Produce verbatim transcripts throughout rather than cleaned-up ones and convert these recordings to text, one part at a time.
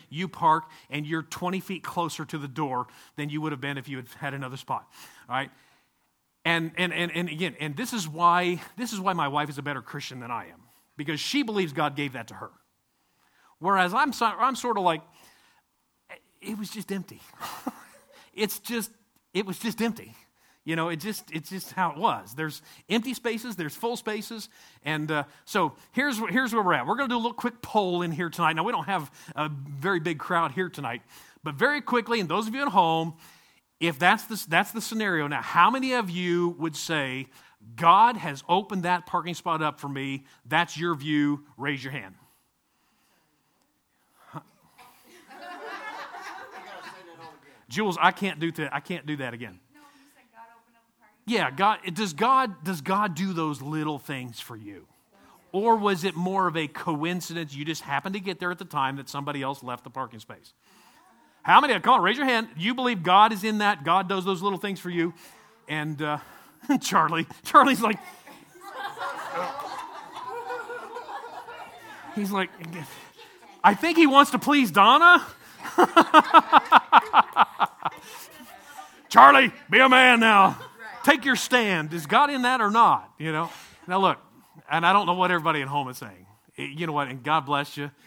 you park, and you're twenty feet closer to the door than you would have been if you had had another spot, all right? And, and, and, and again, and this is why this is why my wife is a better Christian than I am, because she believes God gave that to her. Whereas I'm, so, I'm sort of like, it was just empty. it's just, it was just empty. You know, it just it's just how it was. There's empty spaces, there's full spaces, and uh, so here's here's where we're at. We're going to do a little quick poll in here tonight. Now, we don't have a very big crowd here tonight, but very quickly, and those of you at home, if that's the, that's the scenario, now, how many of you would say, God has opened that parking spot up for me? That's your view. Raise your hand. Jules, I can't do that. I can't do that again. Yeah, God, does God does God do those little things for you? Or was it more of a coincidence? You just happened to get there at the time that somebody else left the parking space. How many? Come on, raise your hand. You believe God is in that? God does those little things for you? And uh, Charlie, Charlie's like, he's like, I think he wants to please Donna. Charlie, be a man now. Take your stand. Is God in that or not? You know. Now look, and I don't know what everybody at home is saying. You know what? And God bless you.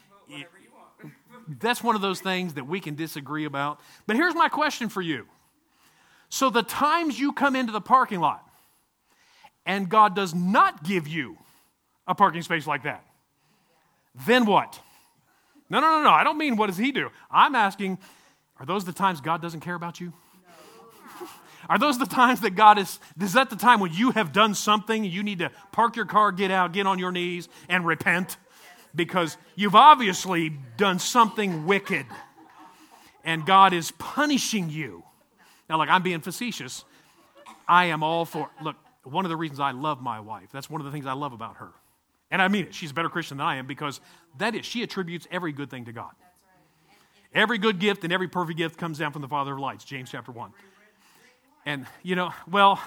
That's one of those things that we can disagree about. But here's my question for you. So the times you come into the parking lot and God does not give you a parking space like that, then what? No, no, no, no. I don't mean what does he do. I'm asking, are those the times God doesn't care about you? Are those the times that God is, is that the time when you have done something, you need to park your car, get out, get on your knees, and repent? Because you've obviously done something wicked, and God is punishing you. Now, look, I'm being facetious. I am all for, look, one of the reasons I love my wife, that's one of the things I love about her. And I mean it. She's a better Christian than I am, because that is, she attributes every good thing to God. Every good gift and every perfect gift comes down from the Father of lights, James chapter one. And, you know, well,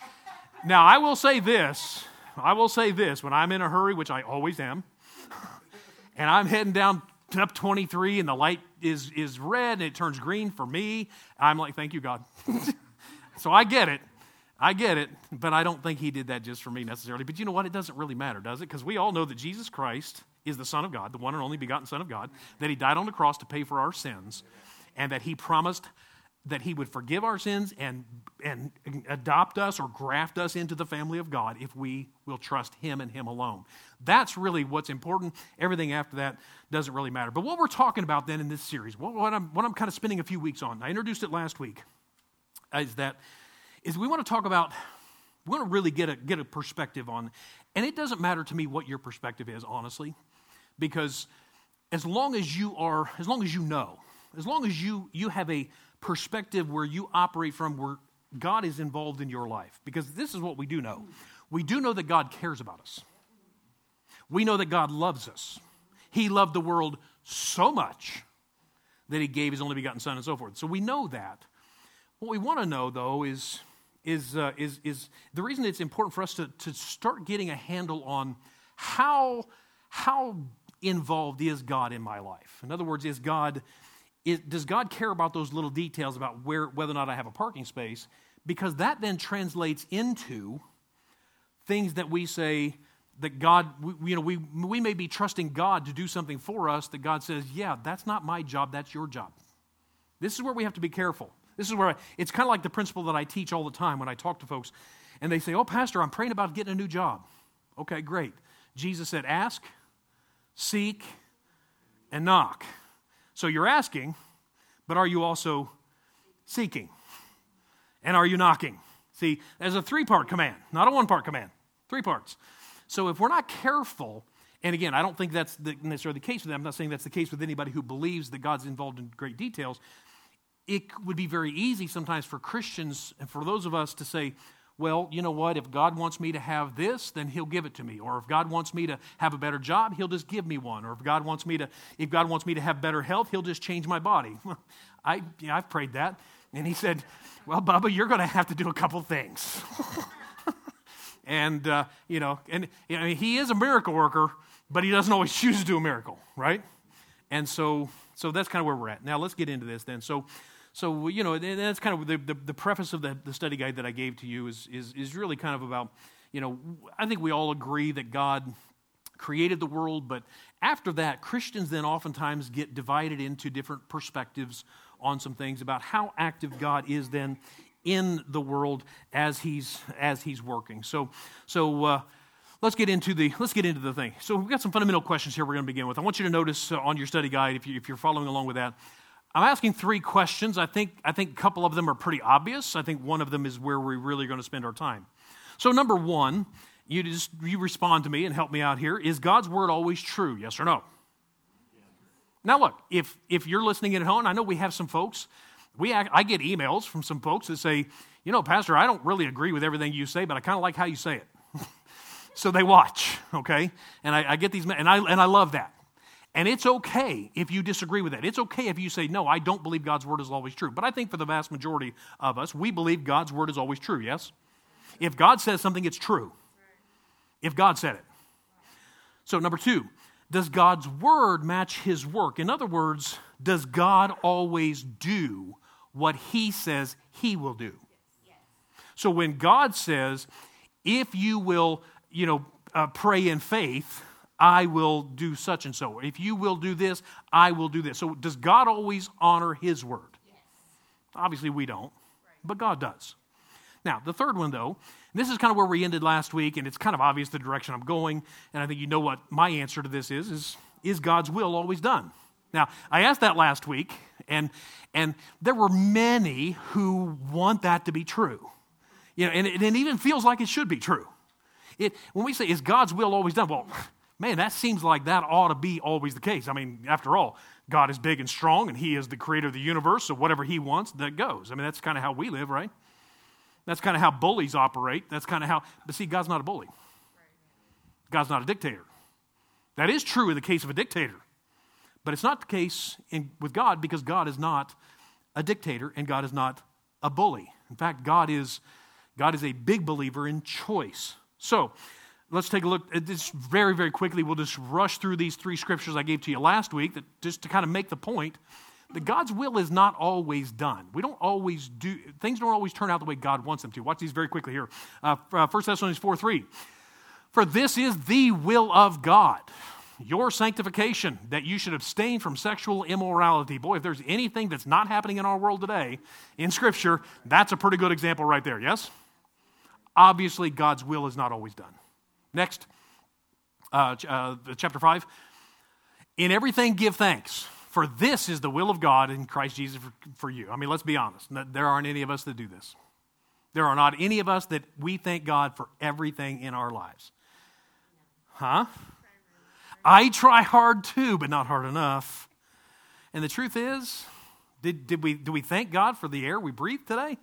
now I will say this. I will say this. When I'm in a hurry, which I always am, and I'm heading down up twenty-three and the light is, is red and it turns green for me, I'm like, thank you, God. So I get it. I get it. But I don't think he did that just for me necessarily. But you know what? It doesn't really matter, does it? Because we all know that Jesus Christ is the Son of God, the one and only begotten Son of God, that he died on the cross to pay for our sins, and that he promised that he would forgive our sins and, and adopt us or graft us into the family of God if we will trust him and him alone. That's really what's important. Everything after that doesn't really matter. But what we're talking about then in this series, what, what, I'm, what I'm kind of spending a few weeks on, I introduced it last week, is that is we want to talk about, we want to really get a, get a perspective on, and it doesn't matter to me what your perspective is, honestly, because as long as you are, as long as you know, as long as you you have a perspective where you operate from, where God is involved in your life. Because this is what we do know. We do know that God cares about us. We know that God loves us. He loved the world so much that he gave his only begotten Son and so forth. So we know that. What we want to know, though, is, is, uh, is, is the reason it's important for us to, to start getting a handle on how, how involved is God in my life. In other words, is God... It, does God care about those little details about where, whether or not I have a parking space? Because that then translates into things that we say that God, we, you know, we, we may be trusting God to do something for us that God says, yeah, that's not my job, that's your job. This is where we have to be careful. This is where I, it's kind of like the principle that I teach all the time when I talk to folks. And they say, oh, Pastor, I'm praying about getting a new job. Okay, great. Jesus said, ask, seek, and knock. So you're asking, but are you also seeking? And are you knocking? See, there's a three-part command, not a one-part command, three parts. So if we're not careful, and again, I don't think that's the, necessarily the case with them. I'm not saying that's the case with anybody who believes that God's involved in great details. It would be very easy sometimes for Christians and for those of us to say, well, you know what, if God wants me to have this, then he'll give it to me. Or if God wants me to have a better job, he'll just give me one. Or if God wants me to, if God wants me to have better health, he'll just change my body. I, yeah, I've prayed that. And he said, well, Bubba, you're going to have to do a couple things. and, uh, you know, and I mean, he is a miracle worker, but he doesn't always choose to do a miracle, right? And so so that's kind of where we're at. Now let's get into this then. So, so you know, that's kind of the, the, the preface of the, the study guide that I gave to you is, is, is really kind of about, you know, I think we all agree that God created the world, but after that, Christians then oftentimes get divided into different perspectives on some things about how active God is then in the world as he's as he's working. So, so uh, let's get into the let's get into the thing. So we've got some fundamental questions here. We're going to begin with. I want you to notice uh, on your study guide, if you if you're following along with that, I'm asking three questions. I think I think a couple of them are pretty obvious. I think one of them is where we're really going to spend our time. So number one, you just you respond to me and help me out here. Is God's word always true? Yes or no? Yeah. Now look, if if you're listening at home, I know we have some folks. We I get emails from some folks that say, you know, Pastor, I don't really agree with everything you say, but I kind of like how you say it. So they watch, okay? And I, I get these, and I and I love that. And it's okay if you disagree with that. It's okay if you say, no, I don't believe God's word is always true. But I think for the vast majority of us, we believe God's word is always true, yes? If God says something, it's true. If God said it. So number two, does God's word match his work? In other words, does God always do what he says he will do? So when God says, if you will, you know, uh, pray in faith, I will do such and so. If you will do this, I will do this. So does God always honor his word? Yes. Obviously we don't, but God does. Now, the third one, though, and this is kind of where we ended last week, and it's kind of obvious the direction I'm going, and I think you know what my answer to this is, is, is God's will always done? Now, I asked that last week, and and there were many who want that to be true. You know, and it, it even feels like it should be true. It, when we say, is God's will always done? Well, man, that seems like that ought to be always the case. I mean, after all, God is big and strong, and he is the creator of the universe, so whatever he wants, that goes. I mean, that's kind of how we live, right? That's kind of how bullies operate. That's kind of how, but see, God's not a bully. God's not a dictator. That is true in the case of a dictator. But it's not the case in, with God, because God is not a dictator and God is not a bully. In fact, God is, God is a big believer in choice. So let's take a look at this very, very quickly. We'll just rush through these three scriptures I gave to you last week that, just to kind of make the point that God's will is not always done. We don't always do, things don't always turn out the way God wants them to. Watch these very quickly here. Uh, First Thessalonians four three. For this is the will of God, your sanctification, that you should abstain from sexual immorality. Boy, if there's anything that's not happening in our world today in Scripture, that's a pretty good example right there, yes? Obviously, God's will is not always done. Next, uh, uh, chapter five. In everything give thanks, for this is the will of God in Christ Jesus for, for you. I mean, let's be honest. There aren't any of us that do this. There are not any of us that we thank God for everything in our lives. Huh? I try hard too, but not hard enough. And the truth is, did, did we do we thank God for the air we breathe today?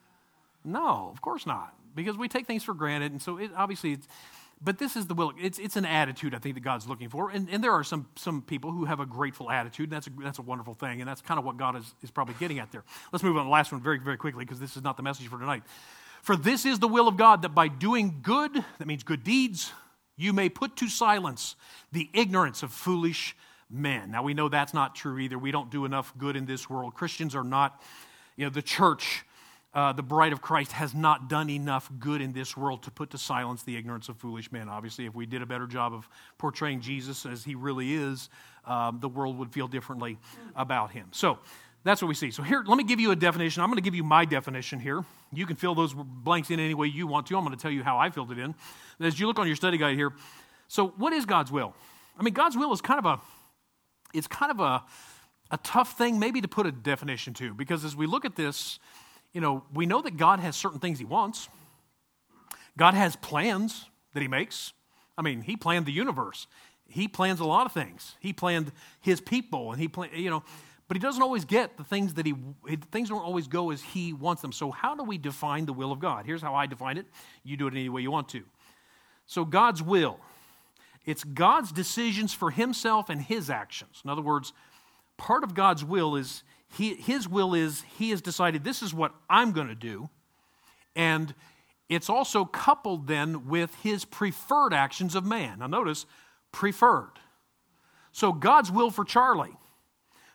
No, of course not. Because we take things for granted, and so it, obviously it's, but this is the will. It's it's an attitude, I think, that God's looking for. And, and there are some some people who have a grateful attitude, and that's a, that's a wonderful thing, and that's kind of what God is, is probably getting at there. Let's move on to the last one very, very quickly, because this is not the message for tonight. For this is the will of God, that by doing good, that means good deeds, you may put to silence the ignorance of foolish men. Now, we know that's not true either. We don't do enough good in this world. Christians are not, you know, the church, uh, the bride of Christ, has not done enough good in this world to put to silence the ignorance of foolish men. Obviously, if we did a better job of portraying Jesus as he really is, um, the world would feel differently about him. So that's what we see. So here, let me give you a definition. I'm going to give you my definition here. You can fill those blanks in any way you want to. I'm going to tell you how I filled it in. As you look on your study guide here, so what is God's will? I mean, God's will is kind of a, it's kind of a, a tough thing maybe to put a definition to, because as we look at this, you know, we know that God has certain things he wants. God has plans that he makes. I mean, he planned the universe. He plans a lot of things. He planned his people, and he planned, you know, but he doesn't always get the things that he, things don't always go as he wants them. So how do we define the will of God? Here's how I define it. You do it any way you want to. So God's will, it's God's decisions for himself and his actions. In other words, part of God's will is, he, his will is, he has decided this is what I'm going to do. And it's also coupled then with his preferred actions of man. Now notice, preferred. So God's will for Charlie,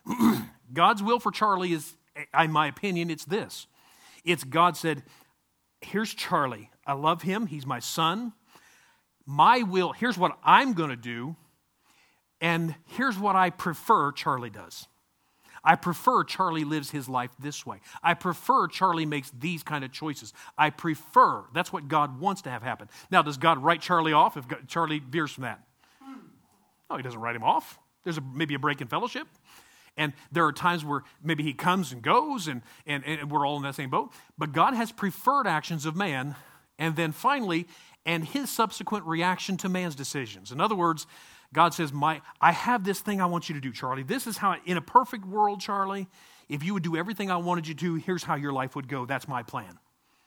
God's will for Charlie is, in my opinion, it's this. It's God said, here's Charlie. I love him. He's my son. My will, here's what I'm going to do, and here's what I prefer Charlie does. I prefer Charlie lives his life this way. I prefer Charlie makes these kind of choices. I prefer, that's what God wants to have happen. Now, does God write Charlie off if Charlie veers from that? No, he doesn't write him off. There's a, maybe a break in fellowship. And there are times where maybe he comes and goes, and, and, and we're all in that same boat. But God has preferred actions of man, and then finally, and his subsequent reaction to man's decisions. In other words, God says, "My, I have this thing I want you to do, Charlie. This is how, in a perfect world, Charlie, if you would do everything I wanted you to, here's how your life would go. That's my plan."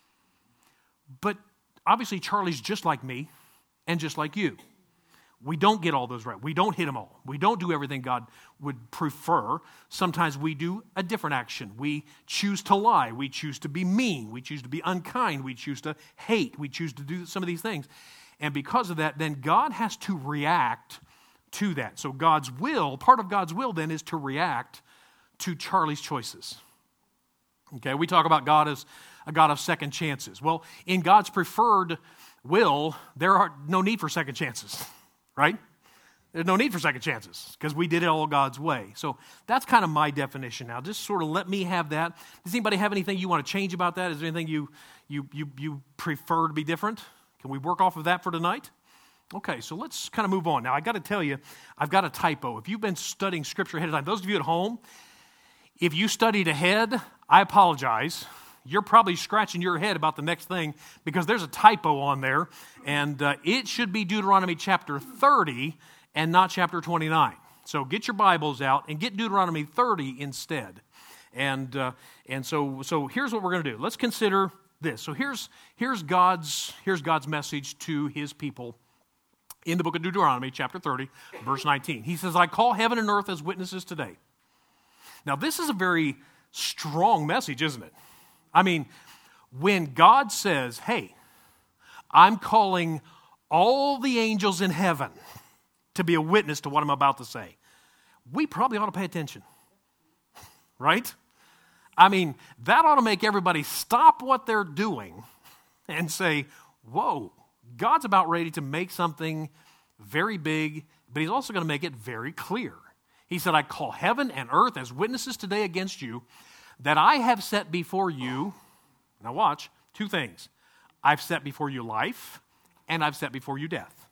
But obviously, Charlie's just like me and just like you. We don't get all those right. We don't hit them all. We don't do everything God would prefer. Sometimes we do a different action. We choose to lie. We choose to be mean. We choose to be unkind. We choose to hate. We choose to do some of these things. And because of that, then God has to react to that. So God's will, part of God's will then is to react to Charlie's choices. Okay, we talk about God as a God of second chances. Well, in God's preferred will, there are no need for second chances. Right? There's no need for second chances because we did it all God's way. So that's kind of my definition now. Just sort of let me have that. Does anybody have anything you want to change about that? Is there anything you you you you prefer to be different? Can we work off of that for tonight? Okay, so let's kind of move on. Now, I got to tell you, I've got a typo. If you've been studying Scripture ahead of time, those of you at home, if you studied ahead, I apologize. You're probably scratching your head about the next thing because there's a typo on there, and uh, it should be Deuteronomy chapter thirty and not chapter twenty-nine. So get your Bibles out and get Deuteronomy thirty instead. And uh, and so so here's what we're going to do. Let's consider this. So here's here's God's here's God's message to his people in the book of Deuteronomy chapter thirty, verse nineteen. He says, "I call heaven and earth as witnesses today." Now this is a very strong message, isn't it? I mean, when God says, "Hey, I'm calling all the angels in heaven to be a witness to what I'm about to say," we probably ought to pay attention, right? I mean, that ought to make everybody stop what they're doing and say, whoa, God's about ready to make something very big, but he's also going to make it very clear. He said, "I call heaven and earth as witnesses today against you, that I have set before you," now watch, two things. "I've set before you life, and I've set before you death."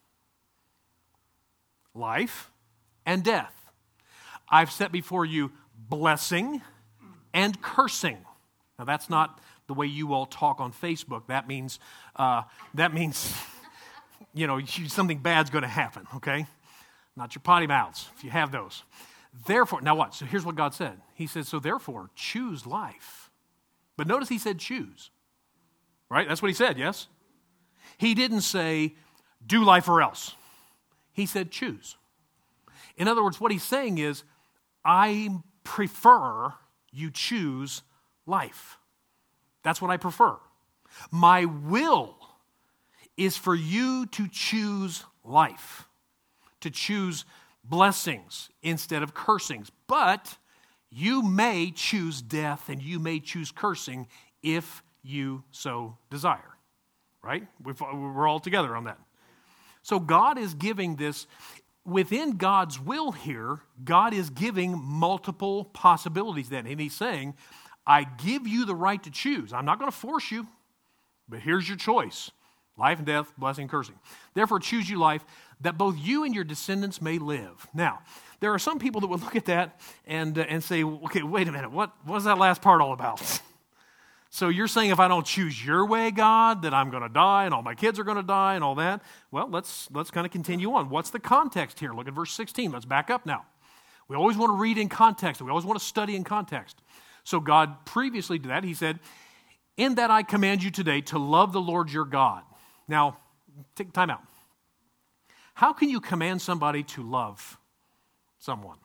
Life and death. "I've set before you blessing and cursing." Now that's not the way you all talk on Facebook. That means, uh, that means, you know, something bad's going to happen, okay? Not your potty mouths, if you have those. Therefore, now what? So here's what God said. He said, so therefore, choose life. But notice he said choose. Right? That's what he said, yes? He didn't say, do life or else. He said choose. In other words, what he's saying is, I prefer you choose life. That's what I prefer. My will is for you to choose life, to choose blessings instead of cursings. But you may choose death and you may choose cursing if you so desire. Right? We've, we're all together on that. So God is giving this, within God's will here, God is giving multiple possibilities then. And he's saying, I give you the right to choose. I'm not going to force you, but here's your choice. Life and death, blessing, cursing. Therefore, choose you life, that both you and your descendants may live. Now, there are some people that would look at that and, uh, and say, okay, wait a minute, what, what was that last part all about? So you're saying if I don't choose your way, God, that I'm going to die and all my kids are going to die and all that? Well, let's, let's kind of continue on. What's the context here? Look at verse sixteen. Let's back up now. We always want to read in context. We always want to study in context. So God, previously to that, he said, in that I command you today to love the Lord your God. Now, take time out. How can you command somebody to love someone?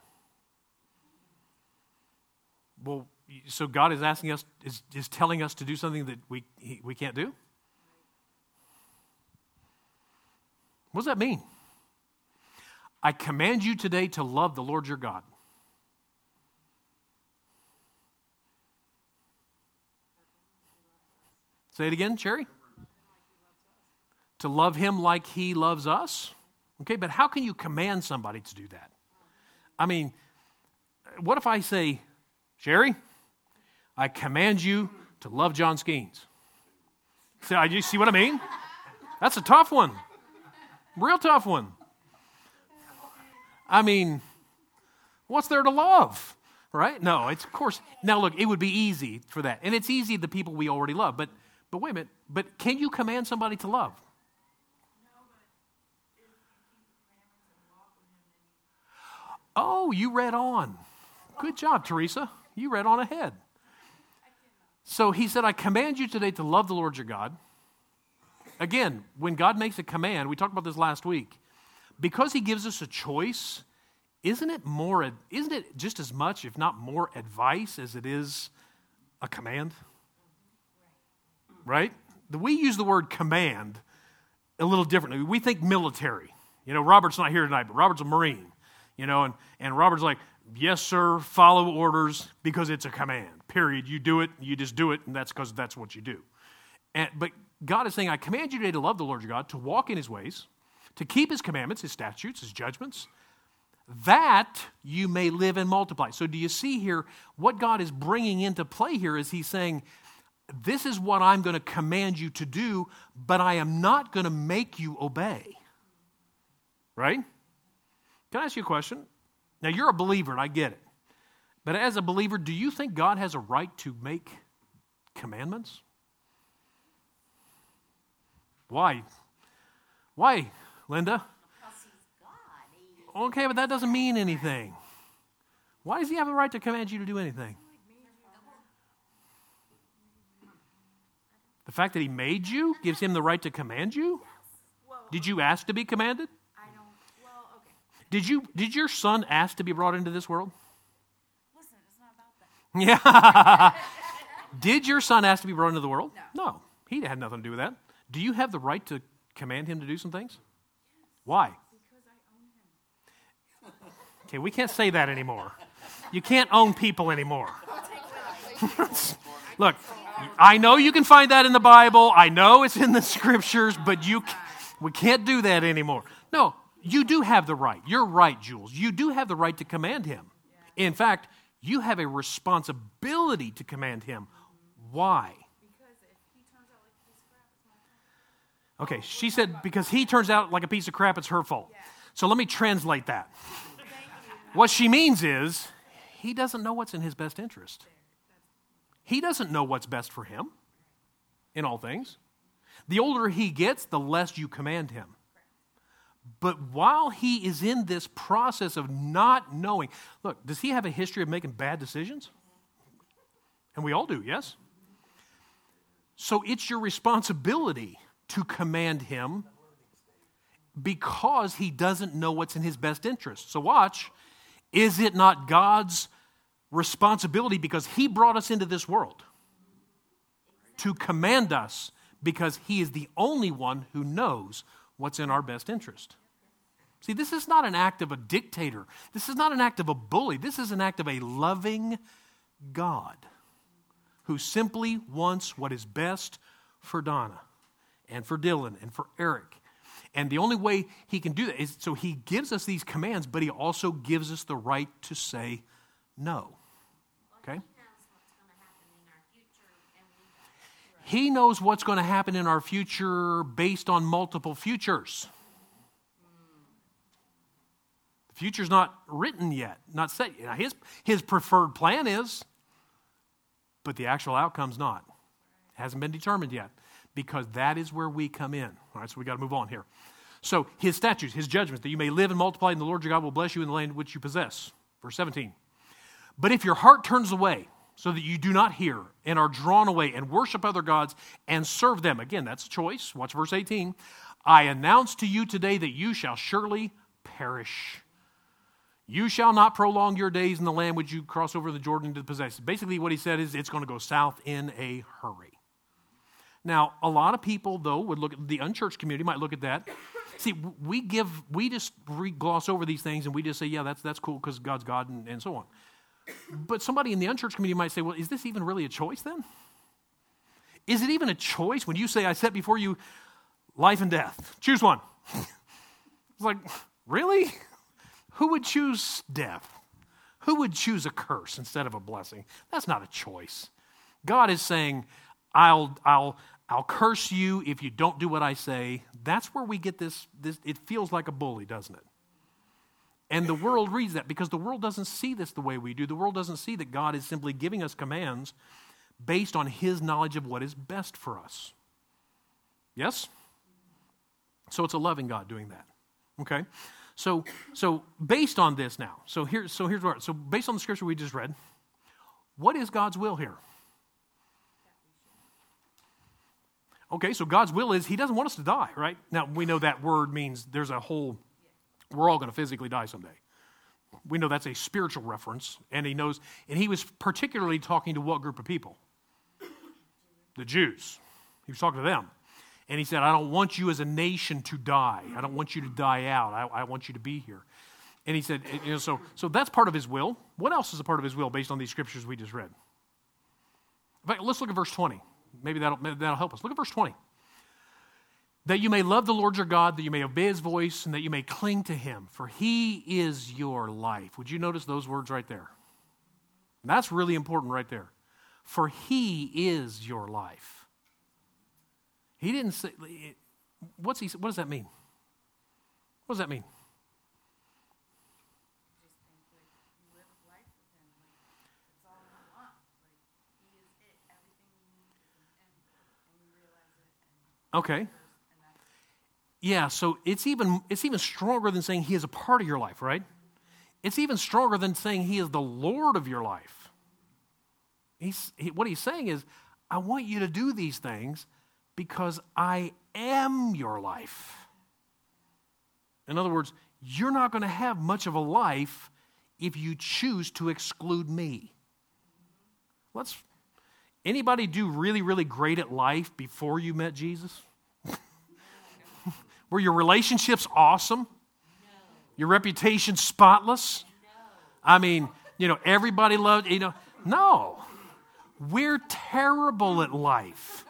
Well, so God is asking us, is, is telling us to do something that we we can't do? What does that mean? I command you today to love the Lord your God. Say it again, Sherry. To love him like he loves us. Okay, but how can you command somebody to do that? I mean, what if I say, Sherry, I command you to love John Skeens? See, you see what I mean? That's a tough one. Real tough one. I mean, what's there to love? Right? No, it's of course. Now look, it would be easy for that. And it's easy the people we already love. But but wait a minute. But can you command somebody to love? Oh, you read on. Good job, Teresa. You read on ahead. So he said, I command you today to love the Lord your God. Again, when God makes a command, we talked about this last week, because he gives us a choice, isn't it more, isn't it just as much, if not more, advice as it is a command? Right? We use the word command a little differently. We think military. You know, Robert's not here tonight, but Robert's a Marine. You know, and, and Robert's like, yes, sir, follow orders because it's a command, period. You do it, you just do it, and that's because that's what you do. And, but God is saying, I command you today to love the Lord your God, to walk in his ways, to keep his commandments, his statutes, his judgments, that you may live and multiply. So do you see here, what God is bringing into play here is he's saying, this is what I'm going to command you to do, but I am not going to make you obey. Right? Can I ask you a question? Now, you're a believer, and I get it. But as a believer, do you think God has a right to make commandments? Why? Why, Linda? Because he's God. He... Okay, but that doesn't mean anything. Why does he have the right to command you to do anything? The fact that he made you gives him the right to command you? Did you ask to be commanded? Did you? Did your son ask to be brought into this world? Listen, it's not about Yeah. that. Did your son ask to be brought into the world? No. No. He had nothing to do with that. Do you have the right to command him to do some things? Why? Because I own him. Okay, we can't say that anymore. You can't own people anymore. Look, I know you can find that in the Bible. I know it's in the scriptures, but you, we can't do that anymore. No. You do have the right. You're right, Jules. You do have the right to command him. In fact, you have a responsibility to command him. Why? Because if he turns out like a piece of crap, it's my fault. Okay, she said because he turns out like a piece of crap, it's her fault. So let me translate that. What she means is he doesn't know what's in his best interest. He doesn't know what's best for him in all things. The older he gets, the less you command him. But while he is in this process of not knowing, look, does he have a history of making bad decisions? And we all do, yes? So it's your responsibility to command him because he doesn't know what's in his best interest. So watch, is it not God's responsibility because he brought us into this world to command us because he is the only one who knows what's in our best interest? See, this is not an act of a dictator. This is not an act of a bully. This is an act of a loving God who simply wants what is best for Donna and for Dylan and for Eric. And the only way he can do that is so he gives us these commands, but he also gives us the right to say no. Okay? He knows what's going to happen in our future based on multiple futures. The future's not written yet, not set yet. His, his preferred plan is, but the actual outcome's not. Hasn't been determined yet, because that is where we come in. All right, so we got to move on here. So his statutes, his judgments, that you may live and multiply, and the Lord your God will bless you in the land which you possess. Verse seventeen. But if your heart turns away, so that you do not hear and are drawn away and worship other gods and serve them. Again, that's a choice. Watch verse eighteen. I announce to you today that you shall surely perish. You shall not prolong your days in the land which you cross over the Jordan to possess. Basically what he said is it's going to go south in a hurry. Now, a lot of people, though, would look at the unchurched community, might look at that. See, we give, we just gloss over these things and we just say, yeah, that's that's cool because God's God and, and so on. But somebody in the unchurched community might say, well, is this even really a choice then? Is it even a choice when you say, I set before you life and death? Choose one. It's like, really? Who would choose death? Who would choose a curse instead of a blessing? That's not a choice. God is saying, I'll, I'll, I'll curse you if you don't do what I say. That's where we get this, this, it feels like a bully, doesn't it? And the world reads that because the world doesn't see this the way we do. The world doesn't see that God is simply giving us commands based on his knowledge of what is best for us. Yes? So it's a loving God doing that. Okay? So, so based on this now, so here, so here's what. So based on the scripture we just read, what is God's will here? Okay, so God's will is he doesn't want us to die, right? Now we know that word means there's a whole. We're all going to physically die someday. We know that's a spiritual reference, and he knows. And he was particularly talking to what group of people? The Jews. He was talking to them. And he said, I don't want you as a nation to die. I don't want you to die out. I, I want you to be here. And he said, you know, so, so that's part of his will. What else is a part of his will based on these scriptures we just read? In fact, let's look at verse twenty. Maybe that'll, maybe that'll help us. Look at verse twenty. That you may love the Lord your God, that you may obey his voice, and that you may cling to him, for he is your life. Would you notice those words right there? That's really important right there. For he is your life. He didn't say, what's he, what does that mean? What does that mean? Okay. Yeah, so it's even it's even stronger than saying he is a part of your life, right? It's even stronger than saying he is the Lord of your life. He's, he, what he's saying is, I want you to do these things because I am your life. In other words, you're not going to have much of a life if you choose to exclude me. Let's, anybody do really, really great at life before you met Jesus? Were your relationships awesome? No. Your reputation spotless? No. I mean, you know, everybody loved, you know, no. We're terrible at life.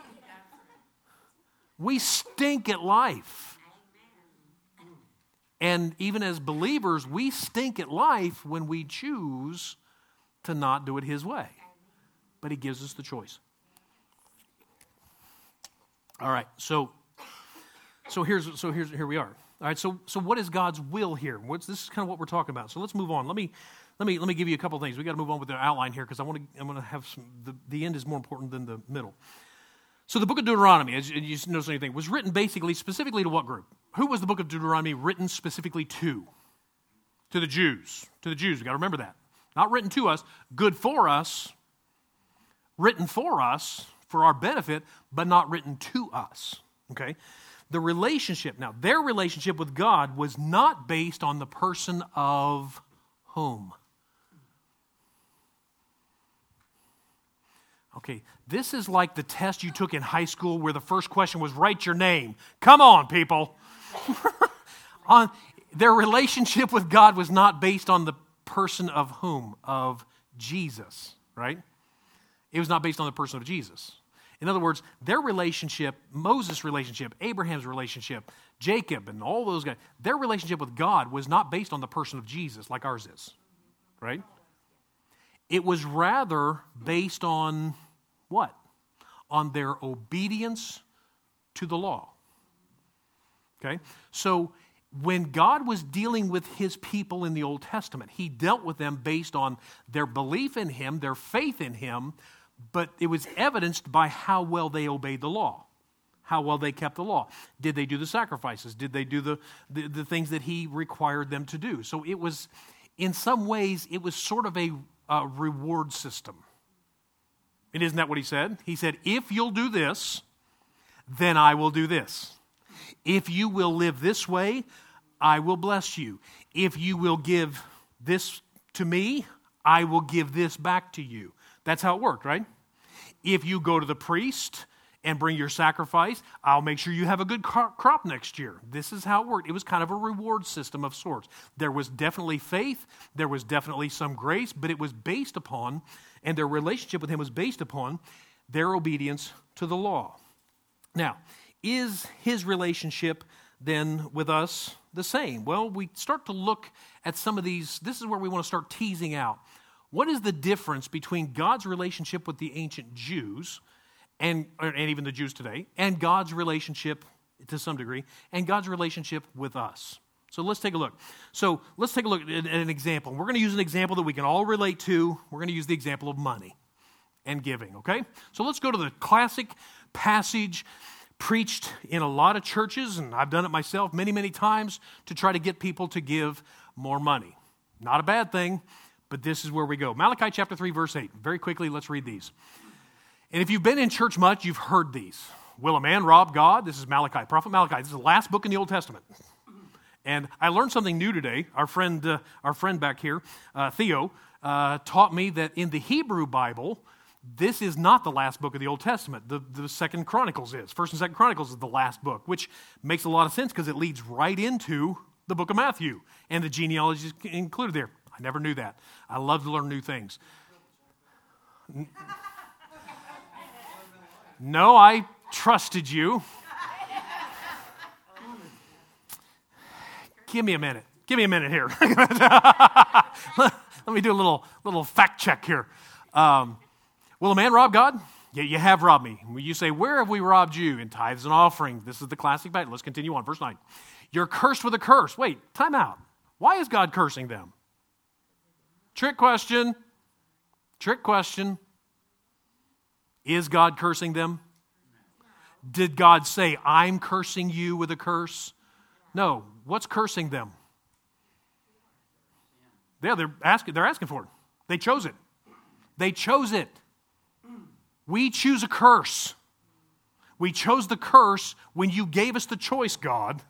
We stink at life. And even as believers, we stink at life when we choose to not do it his way. But he gives us the choice. All right, so so here's so here's here we are. All right, so so what is God's will here? What's this is kind of what we're talking about. So let's move on. Let me let me let me give you a couple of things. We got to move on with the outline here because I want to I'm going to have some. The, the end is more important than the middle. So the book of Deuteronomy, as you notice anything, was written basically specifically to what group? Who was the book of Deuteronomy written specifically to? To the Jews. To the Jews. We got to remember that. Not written to us, good for us, written for us, for our benefit, but not written to us. Okay? The relationship, now their relationship with God was not based on the person of whom? Okay, this is like the test you took in high school where the first question was write your name. Come on, people. on, their relationship with God was not based on the person of whom? Of Jesus, right? It was not based on the person of Jesus. In other words, their relationship, Moses' relationship, Abraham's relationship, Jacob and all those guys, their relationship with God was not based on the person of Jesus like ours is, right? It was rather based on what? On their obedience to the law. Okay? So when God was dealing with his people in the Old Testament, he dealt with them based on their belief in him, their faith in him, but it was evidenced by how well they obeyed the law, how well they kept the law. Did they do the sacrifices? Did they do the, the, the things that he required them to do? So it was, in some ways, it was sort of a, a reward system. And isn't that what he said? He said, if you'll do this, then I will do this. If you will live this way, I will bless you. If you will give this to me, I will give this back to you. That's how it worked, right? If you go to the priest and bring your sacrifice, I'll make sure you have a good crop next year. This is how it worked. It was kind of a reward system of sorts. There was definitely faith. There was definitely some grace, but it was based upon, and their relationship with him was based upon their obedience to the law. Now, is his relationship then with us the same? Well, we start to look at some of these. This is where we want to start teasing out. What is the difference between God's relationship with the ancient Jews, and, and even the Jews today, and God's relationship, to some degree, and God's relationship with us? So let's take a look. So let's take a look at an example. We're going to use an example that we can all relate to. We're going to use the example of money and giving, okay? So let's go to the classic passage preached in a lot of churches, and I've done it myself many, many times, to try to get people to give more money. Not a bad thing, but this is where we go. Malachi chapter three, verse eight. Very quickly, let's read these. And if you've been in church much, you've heard these. Will a man rob God? This is Malachi, prophet Malachi. This is the last book in the Old Testament. And I learned something new today. Our friend, uh, our friend back here, uh, Theo, uh, taught me that in the Hebrew Bible, this is not the last book of the Old Testament. The, the Second Chronicles is. First and Second Chronicles is the last book, which makes a lot of sense because it leads right into the book of Matthew, and the genealogy is included there. I never knew that. I love to learn new things. No, I trusted you. Give me a minute. Give me a minute here. Let me do a little little fact check here. Um, will a man rob God? Yeah, you have robbed me. You say, where have we robbed you? In tithes and offering. This is the classic battle. Let's continue on. Verse nine. You're cursed with a curse. Wait, time out. Why is God cursing them? Trick question. Trick question. Is God cursing them? Did God say, I'm cursing you with a curse? No. What's cursing them? Yeah, they're asking, they're asking for it. They chose it. They chose it. We choose a curse. We chose the curse when you gave us the choice, God.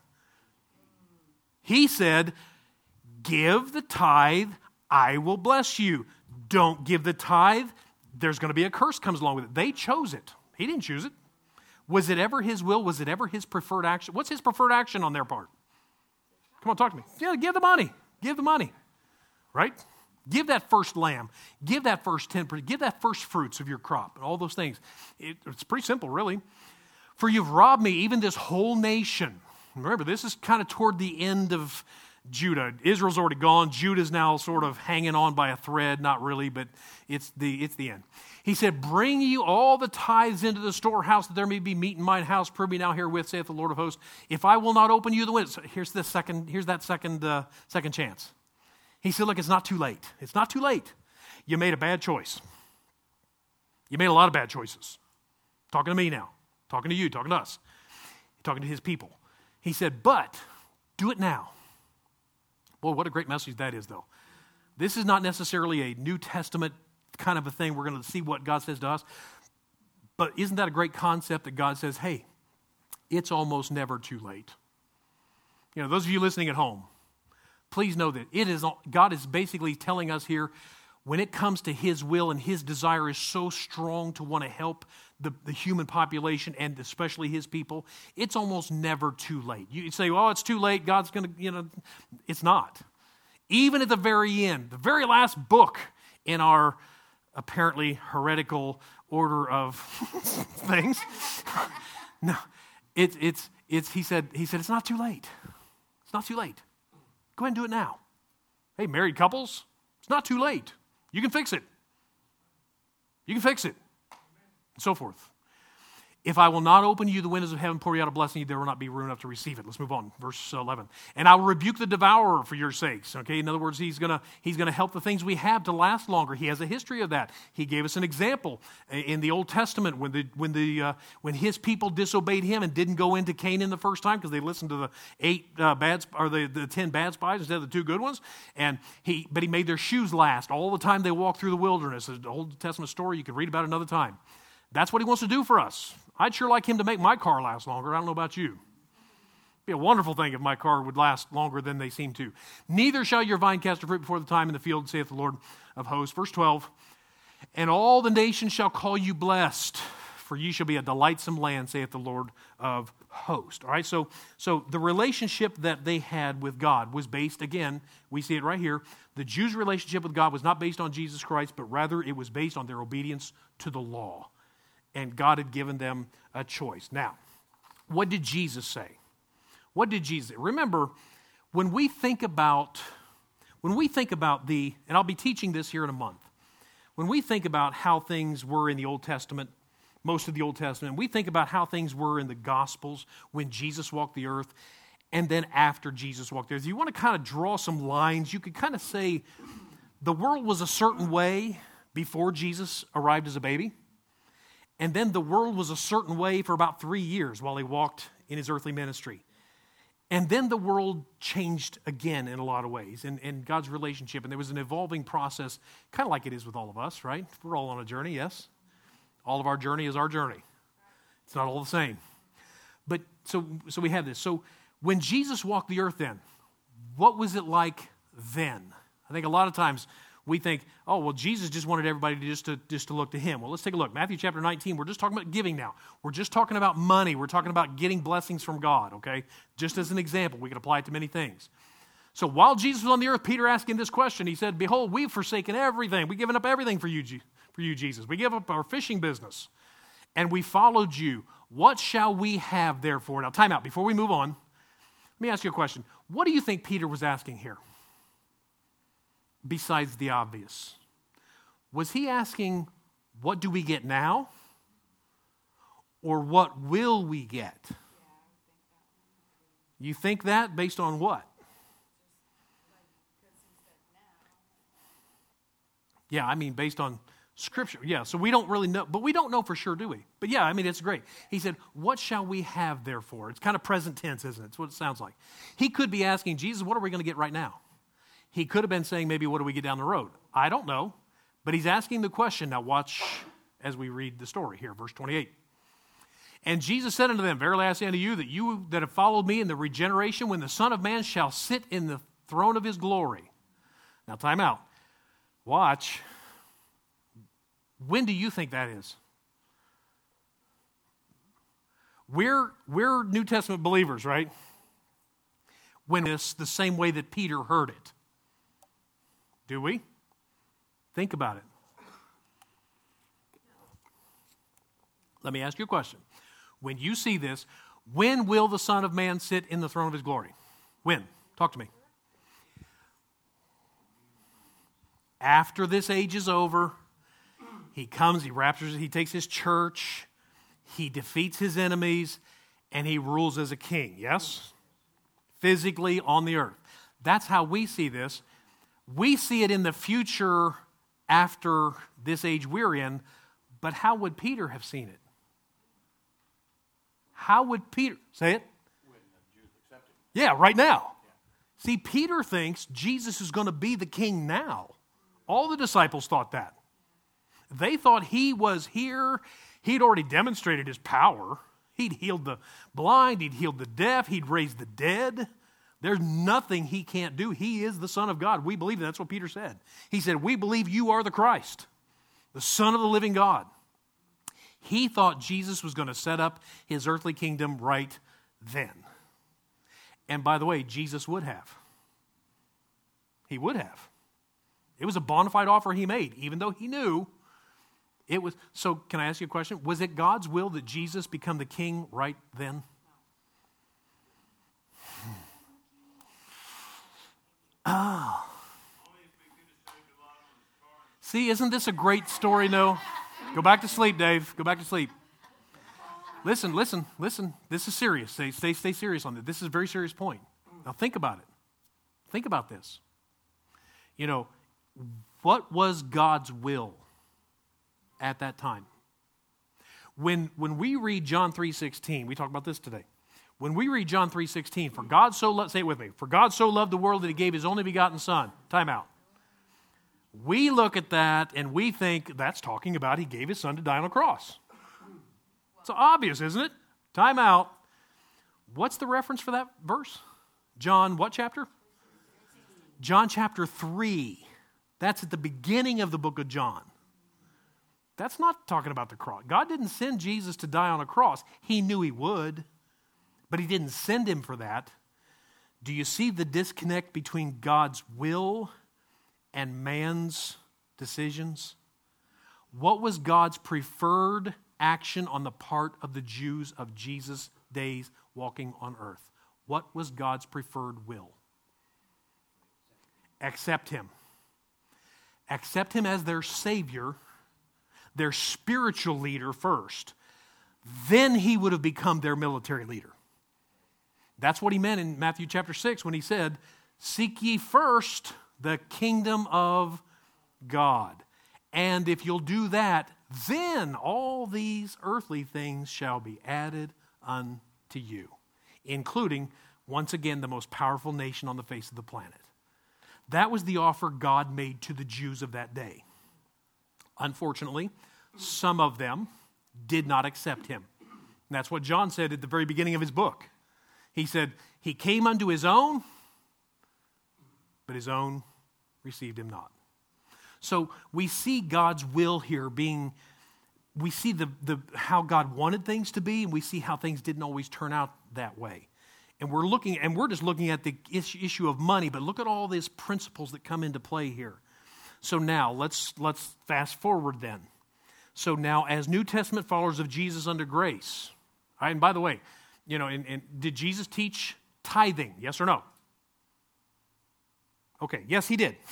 He said, give the tithe, I will bless you. Don't give the tithe, there's going to be a curse comes along with it. They chose it. He didn't choose it. Was it ever his will? Was it ever his preferred action? What's his preferred action on their part? Come on, talk to me. Yeah, give the money. Give the money. Right? Give that first lamb. Give that first ten percent. Give that first fruits of your crop. And all those things. It, it's pretty simple, really. For you've robbed me, even this whole nation. Remember, this is kind of toward the end of Judah. Israel's already gone. Judah's now sort of hanging on by a thread. Not really, but it's the, it's the end. He said, bring you all the tithes into the storehouse, that there may be meat in mine house. Prove me now herewith, saith the Lord of hosts. If I will not open you the windows. Here's the second, here's that second, uh, second chance. He said, look, it's not too late. It's not too late. You made a bad choice. You made a lot of bad choices. Talking to me now. Talking to you. Talking to us. Talking to his people. He said, but do it now. Boy, what a great message that is, though. This is not necessarily a New Testament kind of a thing. We're going to see what God says to us. But isn't that a great concept that God says, hey, it's almost never too late. You know, those of you listening at home, please know that it is God is basically telling us here, when it comes to his will and his desire is so strong to want to help the, the human population and especially his people, it's almost never too late. You say, well, it's too late. God's going to, you know, it's not. Even at the very end, the very last book in our apparently heretical order of things, no, it's, it's, it's, he said, he said, it's not too late. It's not too late. Go ahead and do it now. Hey, married couples, it's not too late. You can fix it. You can fix it. And so forth. If I will not open you the windows of heaven, pour you out a blessing, there will not be room enough to receive it. Let's move on. Verse eleven. And I will rebuke the devourer for your sakes. Okay, in other words, he's gonna he's gonna help the things we have to last longer. He has a history of that. He gave us an example in the Old Testament when the when the uh, when his people disobeyed him and didn't go into Canaan the first time because they listened to the eight uh, bad or the, the ten bad spies instead of the two good ones. And he but he made their shoes last all the time they walked through the wilderness. It's an Old Testament story you can read about another time. That's what he wants to do for us. I'd sure like him to make my car last longer. I don't know about you. It'd be a wonderful thing if my car would last longer than they seem to. Neither shall your vine cast her fruit before the time in the field, saith the Lord of hosts. Verse twelve, and all the nations shall call you blessed, for ye shall be a delightsome land, saith the Lord of hosts. All right, so, so the relationship that they had with God was based, again, we see it right here. The Jews' relationship with God was not based on Jesus Christ, but rather it was based on their obedience to the law. and God had given them a choice. Now, what did Jesus say? What did Jesus say? Remember, when we think about, when we think about the, and I'll be teaching this here in a month, when we think about how things were in the Old Testament, most of the Old Testament, we think about how things were in the Gospels when Jesus walked the earth, and then after Jesus walked the earth. If you want to kind of draw some lines, you could kind of say the world was a certain way before Jesus arrived as a baby, and then the world was a certain way for about three years while he walked in his earthly ministry. And then the world changed again in a lot of ways, and, and God's relationship, and there was an evolving process, kind of like it is with all of us, right? We're all on a journey, yes? All of our journey is our journey. It's not all the same. But so, so we have this. So when Jesus walked the earth then, what was it like then? I think a lot of times we think, oh, well, Jesus just wanted everybody to just, to just to look to him. Well, let's take a look. Matthew chapter nineteen, we're just talking about giving now. We're just talking about money. We're talking about getting blessings from God, okay? Just as an example, we can apply it to many things. So while Jesus was on the earth, Peter asked him this question. He said, behold, we've forsaken everything. We've given up everything for you, for you, Jesus. We gave up our fishing business, and we followed you. What shall we have therefore? Now, time out. Before we move on, let me ask you a question. What do you think Peter was asking here? Besides the obvious. Was he asking, what do we get now? Or what will we get? You think that based on what? Yeah, I mean based on Scripture. Yeah, so we don't really know, but we don't know for sure, do we? But yeah, I mean, it's great. He said, what shall we have therefore? It's kind of present tense, isn't it? It's what it sounds like. He could be asking, Jesus, what are we going to get right now? He could have been saying, maybe, what do we get down the road? I don't know. But he's asking the question. Now watch as we read the story here, verse twenty-eight. And Jesus said unto them, verily I say unto you, that you that have followed me in the regeneration, when the Son of Man shall sit in the throne of his glory. Now time out. Watch. When do you think that is? We're, we're New Testament believers, right? When it's the same way that Peter heard it. Do we? Think about it. Let me ask you a question. When you see this, when will the Son of Man sit in the throne of his glory? When? Talk to me. After this age is over, he comes, he raptures, he takes his church, he defeats his enemies, and he rules as a king, yes? Physically on the earth. That's how we see this. We see it in the future after this age we're in, but how would Peter have seen it? How would Peter, say it? When the Jews accepted. Yeah, right now. Yeah. See, Peter thinks Jesus is going to be the king now. All the disciples thought that. They thought he was here. He'd already demonstrated his power. He'd healed the blind. He'd healed the deaf. He'd raised the dead. There's nothing he can't do. He is the Son of God. We believe that. That's what Peter said. He said, we believe you are the Christ, the Son of the living God. He thought Jesus was going to set up his earthly kingdom right then. And by the way, Jesus would have. He would have. It was a bona fide offer he made, even though he knew it was. So can I ask you a question? Was it God's will that Jesus become the king right then? Oh. See, isn't this a great story, no? Go back to sleep, Dave. Go back to sleep. Listen, listen, listen. This is serious. Stay, stay, stay serious on this. This is a very serious point. Now think about it. Think about this. You know, what was God's will at that time? When, when we read John three sixteen, we talk about this today. When we read John three sixteen, for God so loved, say it with me, for God so loved the world that he gave his only begotten Son. Time out. We look at that and we think that's talking about he gave his Son to die on a cross. It's obvious, isn't it? Time out. What's the reference for that verse? John, what chapter? John chapter three. That's at the beginning of the book of John. That's not talking about the cross. God didn't send Jesus to die on a cross. He knew he would, but he didn't send him for that. Do you see the disconnect between God's will and man's decisions? What was God's preferred action on the part of the Jews of Jesus' days walking on earth. What was God's preferred will? Accept him. Accept him as their Savior, their spiritual leader first. Then he would have become their military leader. That's what he meant in Matthew chapter six when he said, seek ye first the kingdom of God. And if you'll do that, then all these earthly things shall be added unto you, including, once again, the most powerful nation on the face of the planet. That was the offer God made to the Jews of that day. Unfortunately, some of them did not accept him. And that's what John said at the very beginning of his book. He said, he came unto his own, but his own received him not. So we see God's will here being, we see the, the how God wanted things to be, and we see how things didn't always turn out that way. And we're looking, and we're just looking at the issue of money, but look at all these principles that come into play here. So now, let's let's fast forward then. So now, as New Testament followers of Jesus under grace, all right, and by the way, you know, and, and did Jesus teach tithing? Yes or no? Okay, yes, he did.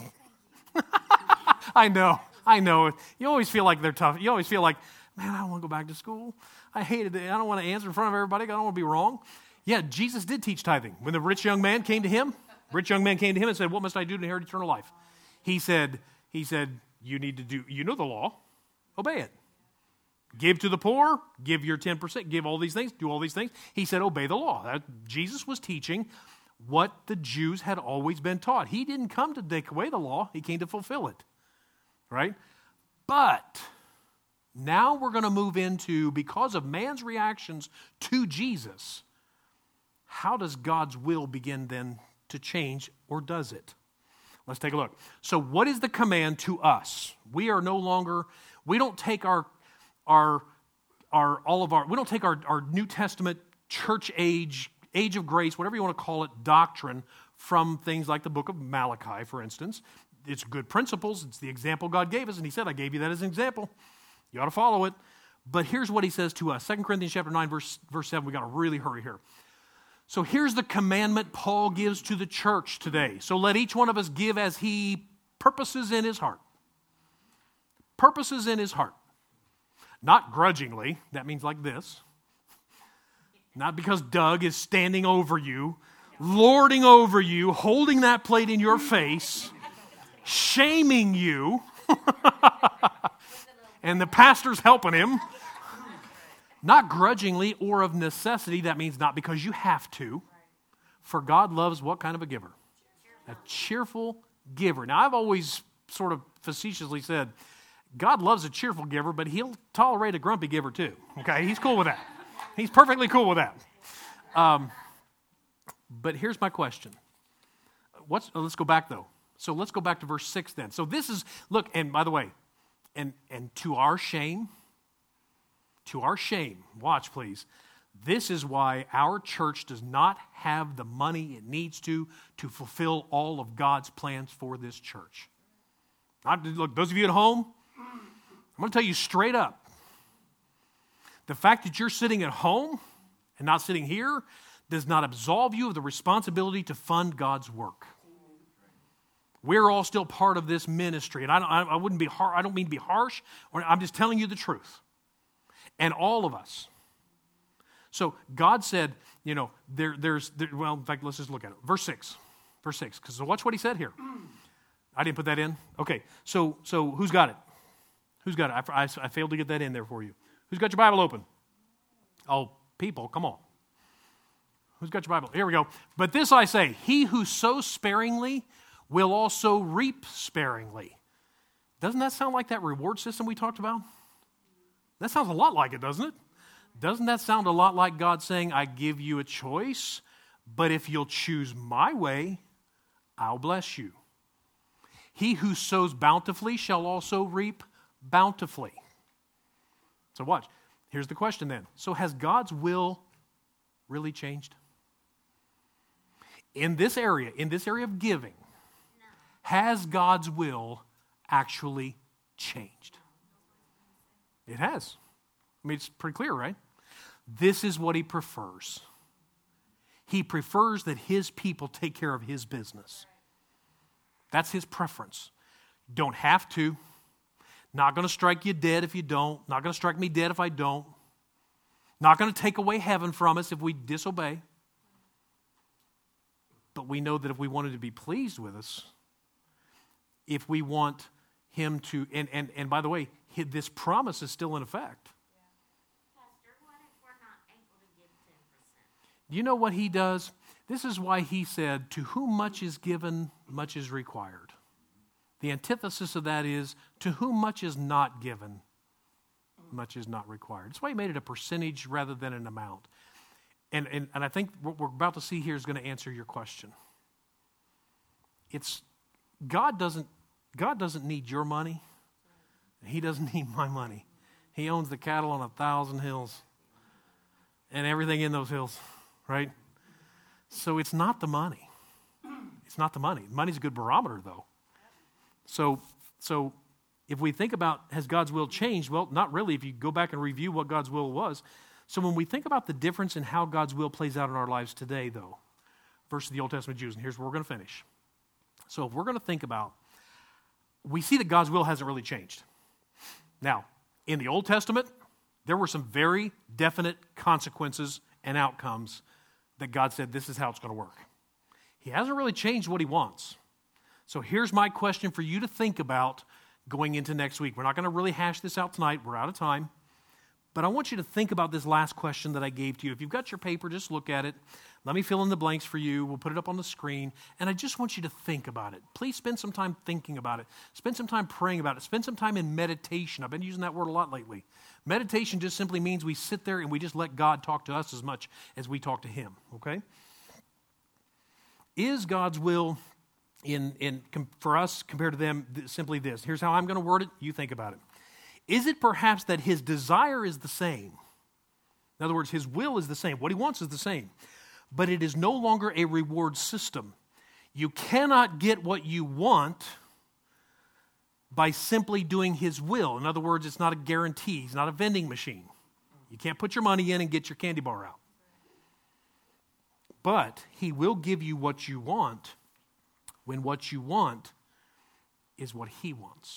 I know, I know. You always feel like they're tough. You always feel like, man, I don't want to go back to school. I hated it. I don't want to answer in front of everybody. I don't want to be wrong. Yeah, Jesus did teach tithing. When the rich young man came to him, rich young man came to him and said, what must I do to inherit eternal life? He said, he said, you need to do, you know the law, obey it. Give to the poor, give your ten percent, give all these things, do all these things. He said, obey the law. That, Jesus was teaching what the Jews had always been taught. He didn't come to take away the law. He came to fulfill it, right? But now we're going to move into, because of man's reactions to Jesus, how does God's will begin then to change, or does it? Let's take a look. So what is the command to us? We are no longer, we don't take our, our, our all of our, we don't take our, our New Testament church age, age of grace, whatever you want to call it, doctrine from things like the book of Malachi, for instance. It's good principles. It's the example God gave us, and he said, I gave you that as an example. You ought to follow it. But here's what he says to us. Second Corinthians chapter nine, verse, verse seven. We got to really hurry here. So here's the commandment Paul gives to the church today. So let each one of us give as he purposes in his heart. Purposes in his heart. Not grudgingly. That means like this. Not because Doug is standing over you, lording over you, holding that plate in your face, shaming you, and the pastor's helping him. Not grudgingly or of necessity. That means not because you have to. For God loves what kind of a giver? A cheerful giver. Now, I've always sort of facetiously said, God loves a cheerful giver, but he'll tolerate a grumpy giver too. Okay, he's cool with that. He's perfectly cool with that. Um, but here's my question. What's, oh, let's go back though. So let's go back to verse six then. So this is, look, and by the way, and and to our shame, To our shame, watch please, this is why our church does not have the money it needs to to fulfill all of God's plans for this church. I, look, those of you at home, I'm going to tell you straight up, the fact that you're sitting at home and not sitting here does not absolve you of the responsibility to fund God's work. We're all still part of this ministry, and I don't, I wouldn't be har- I don't mean to be harsh, or I'm just telling you the truth. And all of us. So God said, you know, there, there's, there, well, in fact, let's just look at it. Verse six. Verse six. Because so watch what he said here. I didn't put that in. Okay. So so who's got it? Who's got it? I, I, I failed to get that in there for you. Who's got your Bible open? Oh, people, come on. Who's got your Bible? Here we go. But this I say, he who sows sparingly will also reap sparingly. Doesn't that sound like that reward system we talked about? That sounds a lot like it, doesn't it? Doesn't that sound a lot like God saying, I give you a choice, but if you'll choose my way, I'll bless you. He who sows bountifully shall also reap bountifully. So watch. Here's the question then. So has God's will really changed? In this area, in this area of giving, has God's will actually changed? It has. I mean, it's pretty clear, right? This is what he prefers. He prefers that his people take care of his business. That's his preference. Don't have to. Not going to strike you dead if you don't. Not going to strike me dead if I don't. Not going to take away heaven from us if we disobey. But we know that if we wanted to be pleased with us, if we want him to, and, and, and by the way, this promise is still in effect. Pastor, what if we're not able to give ten percent? You know what he does? This is why he said, to whom much is given, much is required. The antithesis of that is, to whom much is not given, much is not required. That's why he made it a percentage rather than an amount. And, and, and I think what we're about to see here is going to answer your question. It's, God doesn't, God doesn't need your money. He doesn't need my money. He owns the cattle on a thousand hills and everything in those hills, right? So it's not the money. It's not the money. Money's a good barometer, though. So, so if we think about, has God's will changed? Well, not really if you go back and review what God's will was. So when we think about the difference in how God's will plays out in our lives today, though, versus the Old Testament Jews, and here's where we're going to finish. So if we're going to think about, we see that God's will hasn't really changed. Now, in the Old Testament, there were some very definite consequences and outcomes that God said, this is how it's going to work. He hasn't really changed what he wants. So here's my question for you to think about going into next week. We're not going to really hash this out tonight. We're out of time. But I want you to think about this last question that I gave to you. If you've got your paper, just look at it. Let me fill in the blanks for you. We'll put it up on the screen. And I just want you to think about it. Please spend some time thinking about it. Spend some time praying about it. Spend some time in meditation. I've been using that word a lot lately. Meditation just simply means we sit there and we just let God talk to us as much as we talk to him, okay? Is God's will in, in for us compared to them simply this? Here's how I'm going to word it. You think about it. Is it perhaps that his desire is the same? In other words, his will is the same. What he wants is the same. But it is no longer a reward system. You cannot get what you want by simply doing his will. In other words, it's not a guarantee. It's not a vending machine. You can't put your money in and get your candy bar out. But he will give you what you want when what you want is what he wants.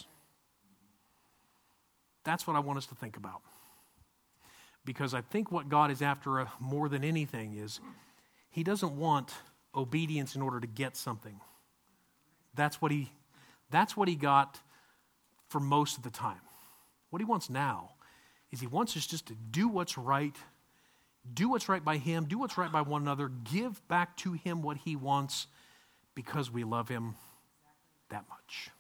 That's what I want us to think about. Because I think what God is after uh, more than anything is he doesn't want obedience in order to get something. That's what he, that's what he got for most of the time. What he wants now is he wants us just to do what's right, do what's right by him, do what's right by one another, give back to him what he wants because we love him that much.